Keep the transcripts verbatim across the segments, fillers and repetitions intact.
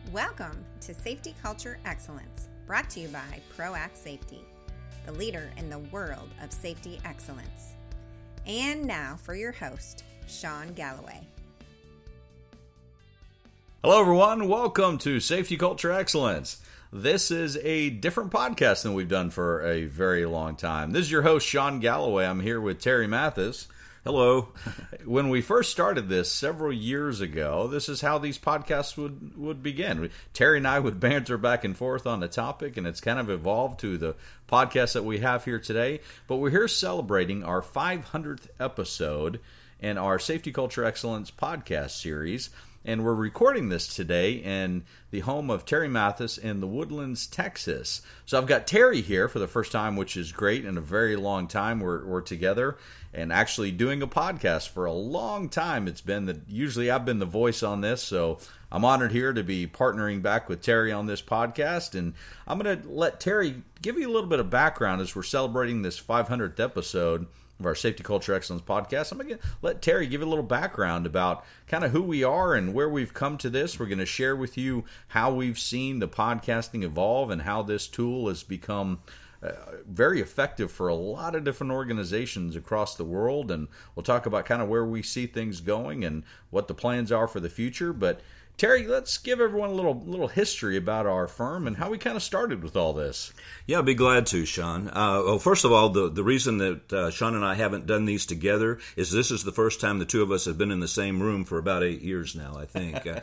Welcome to Safety Culture Excellence, brought to you by ProAct Safety, the leader in the world of safety excellence. And now for your host, Sean Galloway. Hello, everyone. Welcome to Safety Culture Excellence. This is a different podcast than we've done for a very long time. This is your host, Sean Galloway. I'm here with Terry Mathis. Hello. When we first started this several years ago, this is how these podcasts would, would begin. Terry and I would banter back and forth on the topic, and it's kind of evolved to the podcast that we have here today. But we're here celebrating our five hundredth episode in our Safety Culture Excellence podcast series. And we're recording this today in the home of Terry Mathis in the Woodlands, Texas. So I've got Terry here for the first time, which is great. In a very long time, we're, we're together and actually doing a podcast for a long time. It's been that usually I've been the voice on this, so I'm honored here to be partnering back with Terry on this podcast. And I'm going to let Terry give you a little bit of background as we're celebrating this five hundredth episode of our Safety Culture Excellence podcast. I'm going to let Terry give you a little background about kind of who we are and where we've come to this. We're going to share with you how we've seen the podcasting evolve and how this tool has become uh, very effective for a lot of different organizations across the world. And we'll talk about kind of where we see things going and what the plans are for the future. But Terry, let's give everyone a little little history about our firm and how we kind of started with all this. Yeah, I'd be glad to, Sean. Uh, well, first of all, the, the reason that uh, Sean and I haven't done these together is this is the first time the two of us have been in the same room for about eight years now, I think. Uh,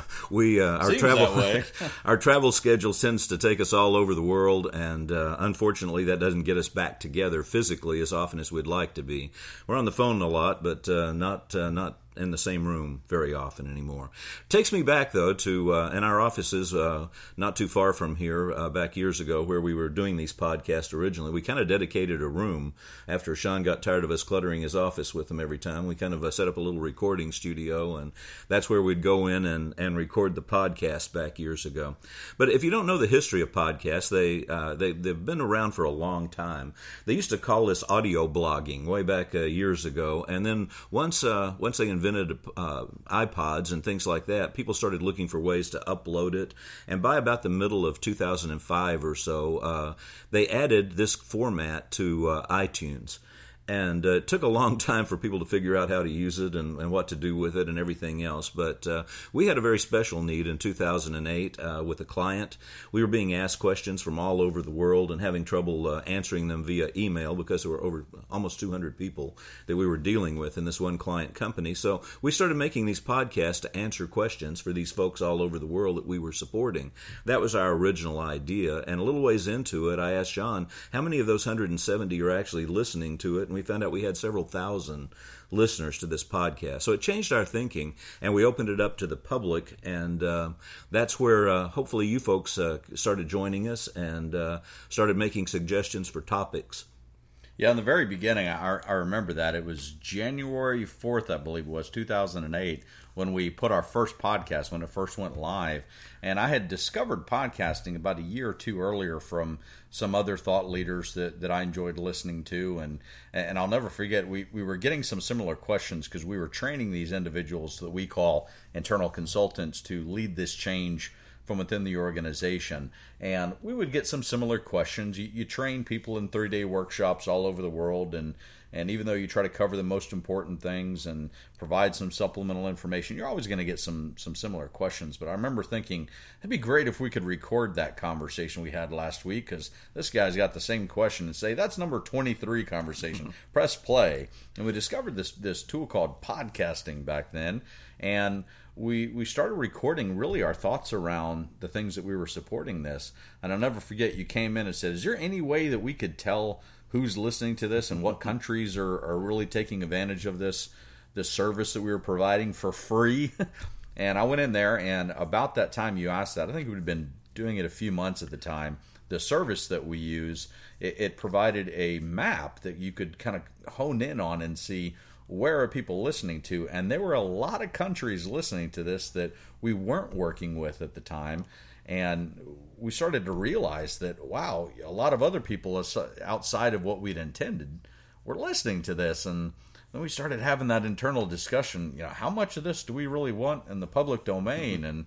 we uh, our Seems travel that way. Our travel schedule tends to take us all over the world, and uh, unfortunately, that doesn't get us back together physically as often as we'd like to be. We're on the phone a lot, but uh, not uh, not. in the same room very often anymore. Takes me back, though, to uh, in our offices uh, not too far from here, uh, back years ago, where we were doing these podcasts originally. We kind of dedicated a room after Sean got tired of us cluttering his office with him every time. We kind of uh, set up a little recording studio, and that's where we'd go in and, and record the podcast back years ago. But if you don't know the history of podcasts, they, uh, they, they've been around for a long time. They used to call this audio blogging way back uh, years ago, and then once, uh, once they invented Uh, iPods and things like that, people started looking for ways to upload it. And by about the middle of two thousand five or so, uh, they added this format to uh, iTunes. And uh, it took a long time for people to figure out how to use it and, and what to do with it and everything else. But uh, we had a very special need in two thousand eight uh, with a client. We were being asked questions from all over the world and having trouble uh, answering them via email because there were over almost two hundred people that we were dealing with in this one client company. So we started making these podcasts to answer questions for these folks all over the world that we were supporting. That was our original idea. And a little ways into it, I asked Sean, how many of those one hundred seventy are actually listening to it? And we found out we had several thousand listeners to this podcast. So it changed our thinking, and we opened it up to the public, and uh, that's where uh, hopefully you folks uh, started joining us and uh, started making suggestions for topics. Yeah, in the very beginning, I, I remember that. It was January fourth, I believe it was, two thousand eight, when we put our first podcast, when it first went live. And I had discovered podcasting about a year or two earlier from some other thought leaders that, that I enjoyed listening to. And and I'll never forget, we, we were getting some similar questions because we were training these individuals that we call internal consultants to lead this change from within the organization. And we would get some similar questions. You, you train people in three-day workshops all over the world, and and even though you try to cover the most important things and provide some supplemental information, you're always going to get some some similar questions. But I remember thinking, it'd be great if we could record that conversation we had last week, because this guy's got the same question, and say, that's number twenty-three conversation. Mm-hmm. Press play. And we discovered this, this tool called podcasting back then, and we we started recording really our thoughts around the things that we were supporting this. And I'll never forget, you came in and said, is there any way that we could tell who's listening to this and what countries are, are really taking advantage of this this service that we were providing for free? And I went in there, and about that time you asked that, I think we'd been doing it a few months at the time. The service that we use, it, it provided a map that you could kind of hone in on and see where are people listening to. And there were a lot of countries listening to this that we weren't working with at the time. And we started to realize that, wow, a lot of other people outside of what we'd intended were listening to this. And then we started having that internal discussion, you know, how much of this do we really want in the public domain? Mm-hmm. And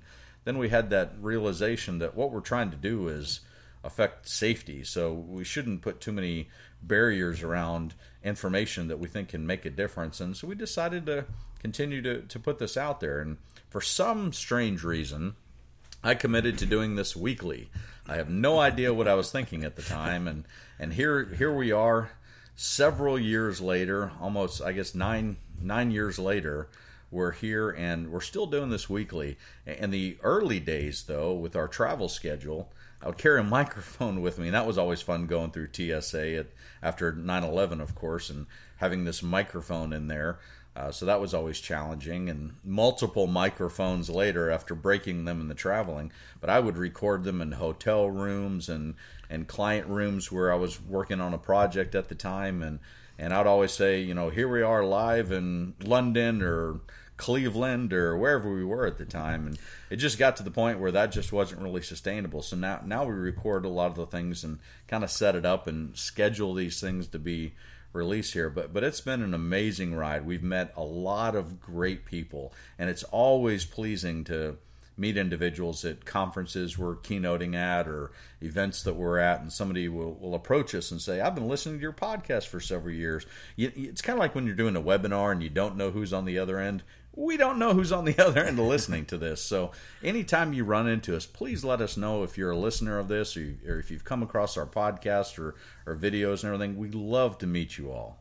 then we had that realization that what we're trying to do is affect safety. So we shouldn't put too many barriers around information that we think can make a difference. And so we decided to continue to, to put this out there. And for some strange reason, I committed to doing this weekly. I have no idea what I was thinking at the time. And, and here here we are several years later, almost, I guess, nine nine years later. We're here and we're still doing this weekly. In the early days, though, with our travel schedule, I would carry a microphone with me, and that was always fun going through T S A at, after nine eleven, of course, and having this microphone in there. Uh, so that was always challenging, and multiple microphones later after breaking them in the traveling. But I would record them in hotel rooms and, and client rooms where I was working on a project at the time, and, and I'd always say, you know, here we are live in London or Cleveland or wherever we were at the time, and it just got to the point where that just wasn't really sustainable. So now now we record a lot of the things and kind of set it up and schedule these things to be released here. But but it's been an amazing ride. We've met a lot of great people, and it's always pleasing to meet individuals at conferences we're keynoting at or events that we're at, and somebody will, will approach us and say, I've been listening to your podcast for several years. You, it's kind of like when you're doing a webinar and you don't know who's on the other end. We don't know who's on the other end of listening to this. So anytime you run into us, please let us know if you're a listener of this, or, you, or if you've come across our podcast or, or videos and everything. We'd love to meet you all.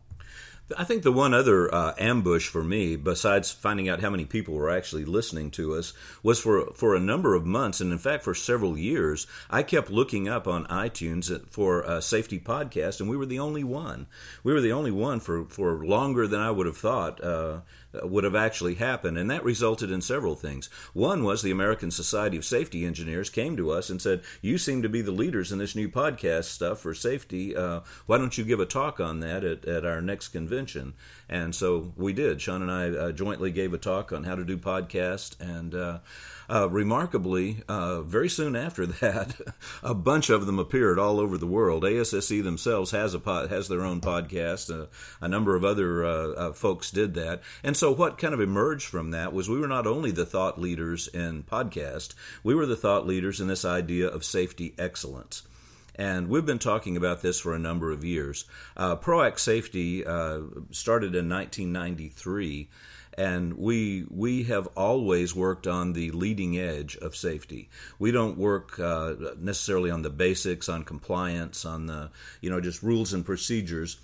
I think the one other uh, ambush for me, besides finding out how many people were actually listening to us, was for for a number of months, and in fact for several years, I kept looking up on iTunes for a safety podcast, and we were the only one. We were the only one for, for longer than I would have thought uh, would have actually happened, and that resulted in several things. One was the American Society of Safety Engineers came to us and said, you seem to be the leaders in this new podcast stuff for safety. Uh, why don't you give a talk on that at, at our next convention? And so we did. Sean and I uh, jointly gave a talk on how to do podcasts, and uh, uh, remarkably, uh, very soon after that, a bunch of them appeared all over the world. A S S E themselves has a pod, has their own podcast. Uh, a number of other uh, uh, folks did that. And so what kind of emerged from that was we were not only the thought leaders in podcast, we were the thought leaders in this idea of safety excellence. And we've been talking about this for a number of years. Uh, ProAct Safety uh, started in nineteen ninety-three, and we we have always worked on the leading edge of safety. We don't work uh, necessarily on the basics, on compliance, on the you know just rules and procedures.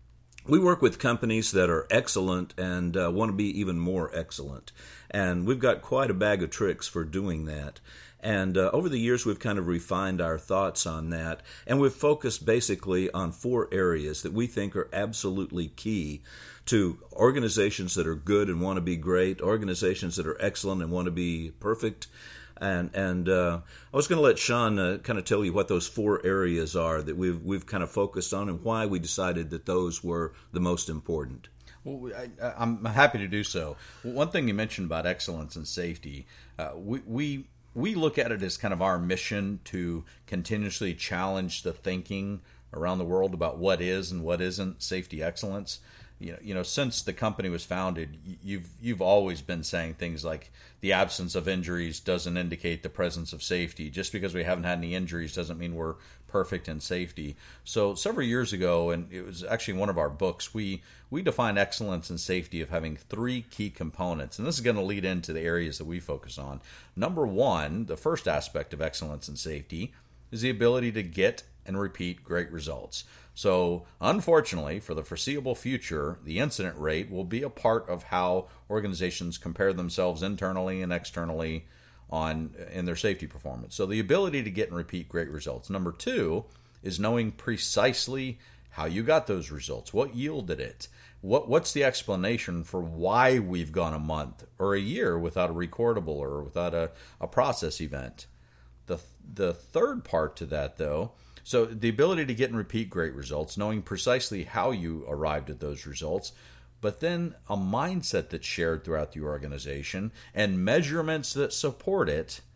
We work with companies that are excellent and uh, want to be even more excellent. And we've got quite a bag of tricks for doing that. And uh, over the years, we've kind of refined our thoughts on that, and we've focused basically on four areas that we think are absolutely key to organizations that are good and want to be great, organizations that are excellent and want to be perfect. And and uh, I was going to let Sean uh, kind of tell you what those four areas are that we've we've kind of focused on and why we decided that those were the most important. Well, I, I'm happy to do so. One thing you mentioned about excellence and safety, uh, we we. We look at it as kind of our mission to continuously challenge the thinking around the world about what is and what isn't safety excellence. You know, you know, since the company was founded, you've you've always been saying things like the absence of injuries doesn't indicate the presence of safety. Just because we haven't had any injuries doesn't mean we're perfect in safety. So several years ago, and it was actually one of our books, we we defined excellence and safety of having three key components, and this is going to lead into the areas that we focus on. Number one, the first aspect of excellence and safety is the ability to get and repeat great results. So, unfortunately, for the foreseeable future, the incident rate will be a part of how organizations compare themselves internally and externally on in their safety performance. So, the ability to get and repeat great results. Number two is knowing precisely how you got those results. What yielded it? What What's the explanation for why we've gone a month or a year without a recordable or without a, a process event? The the third part to that, though, so the ability to get and repeat great results, knowing precisely how you arrived at those results, but then a mindset that's shared throughout the organization and measurements that support it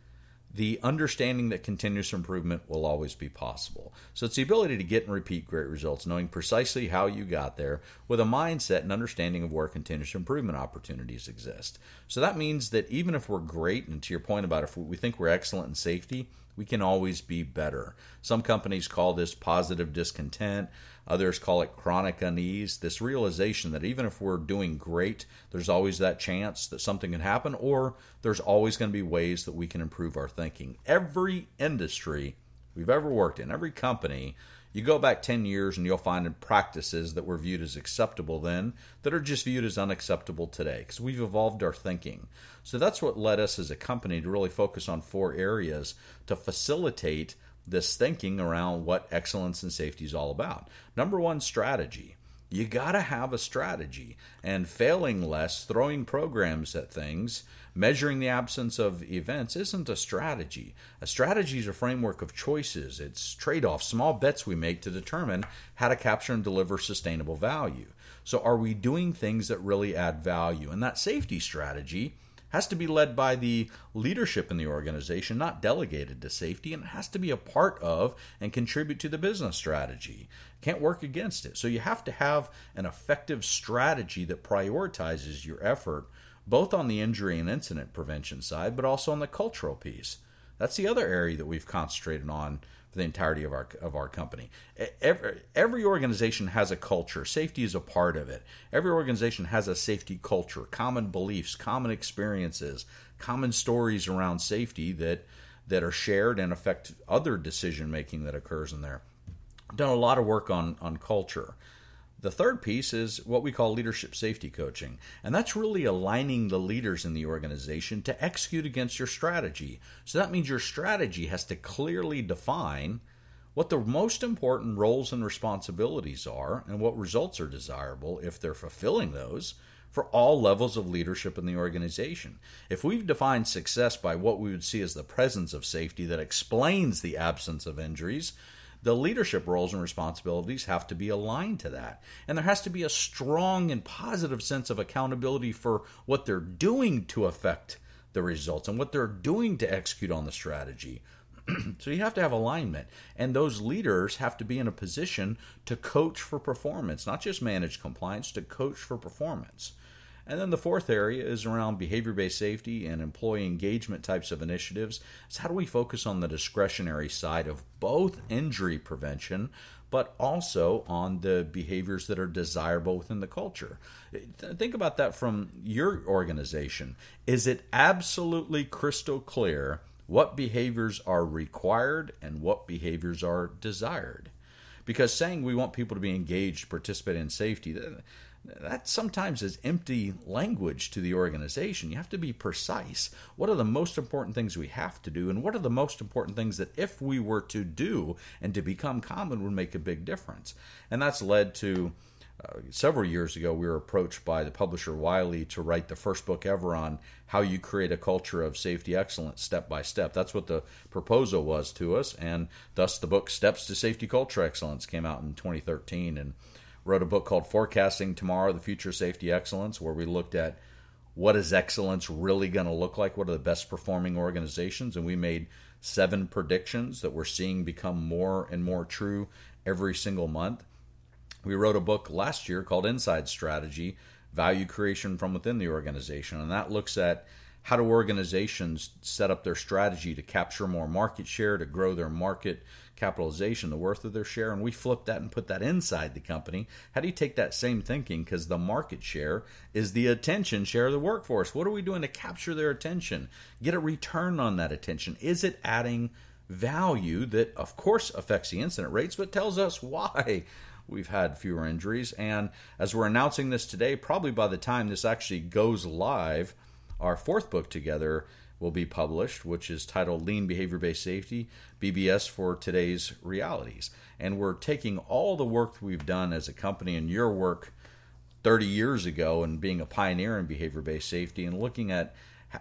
the understanding that continuous improvement will always be possible. So it's the ability to get and repeat great results, knowing precisely how you got there with a mindset and understanding of where continuous improvement opportunities exist. So that means that even if we're great, and to your point about if we think we're excellent in safety, we can always be better. Some companies call this positive discontent. Others call it chronic unease. This realization that even if we're doing great, there's always that chance that something can happen, or there's always going to be ways that we can improve our thinking. Every industry we've ever worked in, every company, you go back ten years and you'll find practices that were viewed as acceptable then that are just viewed as unacceptable today because we've evolved our thinking. So that's what led us as a company to really focus on four areas to facilitate this thinking around what excellence and safety is all about. Number one, strategy. You got to have a strategy, and failing less, throwing programs at things, measuring the absence of events isn't a strategy. A strategy is a framework of choices. It's trade-offs, small bets we make to determine how to capture and deliver sustainable value. So are we doing things that really add value? And that safety strategy has to be led by the leadership in the organization, not delegated to safety, and it has to be a part of and contribute to the business strategy. Can't work against it. So you have to have an effective strategy that prioritizes your effort, both on the injury and incident prevention side, but also on the cultural piece. That's the other area that we've concentrated on for the entirety of our of our company. Every, every organization has a culture. Safety is a part of it. Every organization has a safety culture, common beliefs, common experiences, common stories around safety that that are shared and affect other decision making that occurs in there. Done a lot of work on on culture. The third piece is what we call leadership safety coaching, and that's really aligning the leaders in the organization to execute against your strategy. So that means your strategy has to clearly define what the most important roles and responsibilities are and what results are desirable if they're fulfilling those for all levels of leadership in the organization. If we've defined success by what we would see as the presence of safety that explains the absence of injuries, the leadership roles and responsibilities have to be aligned to that. And there has to be a strong and positive sense of accountability for what they're doing to affect the results and what they're doing to execute on the strategy. So you have to have alignment. And those leaders have to be in a position to coach for performance, not just manage compliance, to coach for performance. And then the fourth area is around behavior-based safety and employee engagement types of initiatives. It's how do we focus on the discretionary side of both injury prevention, but also on the behaviors that are desirable within the culture. Think about that from your organization. Is it absolutely crystal clear what behaviors are required and what behaviors are desired? Because saying we want people to be engaged, participate in safety, that sometimes is empty language to the organization. You have to be precise. What are the most important things we have to do, and what are the most important things that if we were to do and to become common would make a big difference? And that's led to, uh, several years ago, we were approached by the publisher Wiley to write the first book ever on how you create a culture of safety excellence step by step. That's what the proposal was to us, and thus the book Steps to Safety Culture Excellence came out in twenty thirteen, and wrote a book called Forecasting Tomorrow, the Future of Safety Excellence, where we looked at what is excellence really going to look like, what are the best performing organizations, and we made seven predictions that we're seeing become more and more true every single month. We wrote a book last year called Inside Strategy, Value Creation from Within the Organization, and that looks at how do organizations set up their strategy to capture more market share, to grow their market capitalization, the worth of their share, and we flipped that and put that inside the company. How do you take that same thinking, because the market share is the attention share of the workforce. What are we doing to capture their attention? Get a return on that attention. Is it adding value that, of course, affects the incident rates, but tells us why we've had fewer injuries? And as we're announcing this today, probably by the time this actually goes live, our fourth book together will be published, which is titled Lean Behavior-Based Safety, B B S for Today's Realities. And we're taking all the work that we've done as a company and your work thirty years ago and being a pioneer in behavior-based safety and looking at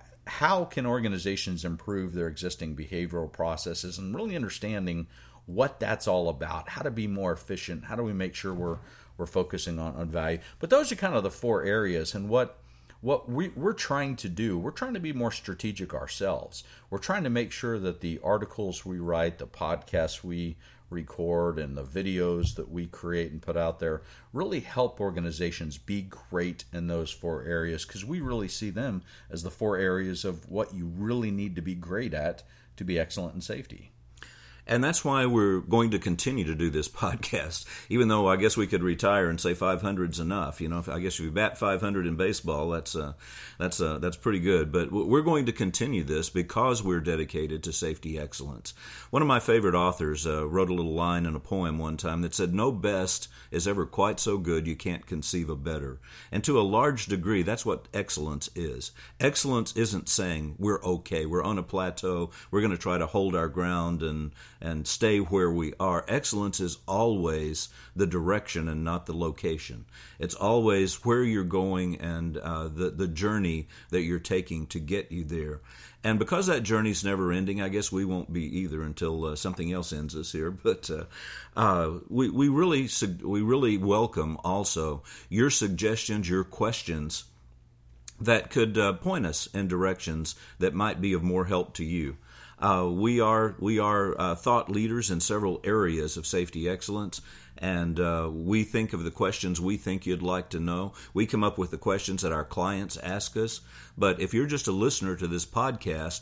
how can organizations improve their existing behavioral processes and really understanding what that's all about, how to be more efficient, how do we make sure we're we're focusing on, on value. But those are kind of the four areas, and what what we, we're trying to do, we're trying to be more strategic ourselves. We're trying to make sure that the articles we write, the podcasts we record, and the videos that we create and put out there really help organizations be great in those four areas, because we really see them as the four areas of what you really need to be great at to be excellent in safety. And that's why we're going to continue to do this podcast, even though I guess we could retire and say five hundred's enough. You know, if, I guess if you bat five hundred in baseball, that's uh, that's uh, that's pretty good. But we're going to continue this because we're dedicated to safety excellence. One of my favorite authors uh, wrote a little line in a poem one time that said, "No best is ever quite so good you can't conceive a better." And to a large degree, that's what excellence is. Excellence isn't saying we're okay, we're on a plateau, we're going to try to hold our ground and and stay where we are. Excellence is always the direction and not the location. It's always where you're going and uh, the, the journey that you're taking to get you there. And because that journey's never ending, I guess we won't be either until uh, something else ends us here. But uh, uh, we, we, really, we really welcome also your suggestions, your questions that could uh, point us in directions that might be of more help to you. Uh, we are we are uh, thought leaders in several areas of safety excellence, and uh, we think of the questions we think you'd like to know. We come up with the questions that our clients ask us. But if you're just a listener to this podcast,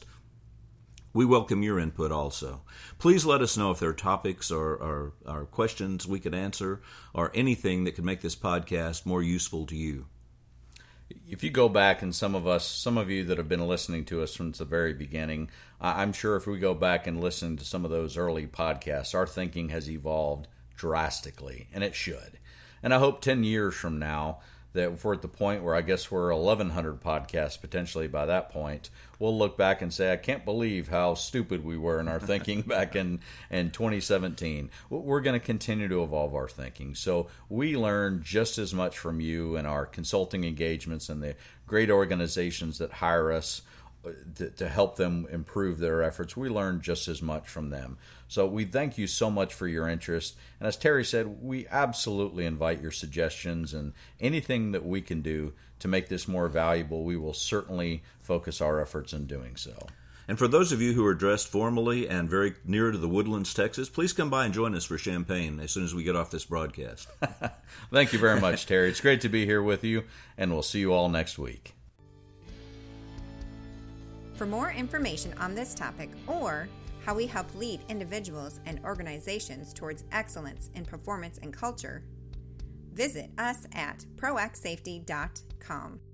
we welcome your input also. Please let us know if there are topics or, or, or questions we could answer, or anything that could make this podcast more useful to you. If you go back, and some of us, some of you that have been listening to us since the very beginning, I'm sure if we go back and listen to some of those early podcasts, our thinking has evolved drastically, and it should. And I hope ten years from now that if we're at the point where I guess we're eleven hundred podcasts potentially by that point, we'll look back and say, I can't believe how stupid we were in our thinking back in, in twenty seventeen. We're going to continue to evolve our thinking. So we learn just as much from you and our consulting engagements and the great organizations that hire us to, to help them improve their efforts. We learn just as much from them. So we thank you so much for your interest. And as Terry said, we absolutely invite your suggestions, and anything that we can do to make this more valuable, we will certainly focus our efforts in doing so. And for those of you who are dressed formally and very near to the Woodlands, Texas, please come by and join us for champagne as soon as we get off this broadcast. Thank you very much, Terry. It's great to be here with you, and we'll see you all next week. For more information on this topic, or how we help lead individuals and organizations towards excellence in performance and culture, visit us at proact safety dot com.